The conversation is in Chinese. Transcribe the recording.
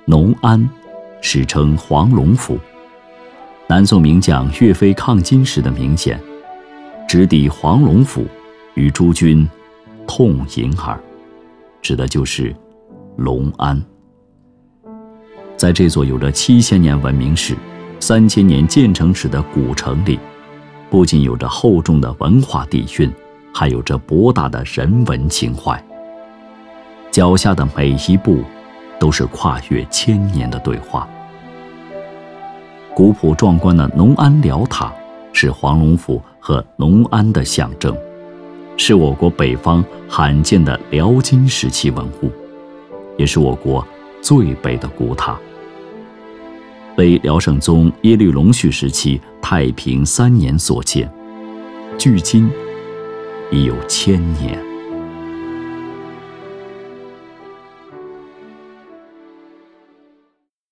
农安，史称黄龙府。南宋名将岳飞抗金时的名衔，直抵黄龙府，与诸军痛饮耳，指的就是隆安。在这座有着7000年文明史、3000年建成史的古城里，不仅有着厚重的文化底蕴，还有着博大的人文情怀。脚下的每一步都是跨越1000年的对话。古朴壮观的农安辽塔是黄龙府和农安的象征，是我国北方罕见的辽金时期文物，也是我国最北的古塔，为辽圣宗耶律隆绪时期太平3年所建，距今已有1000年。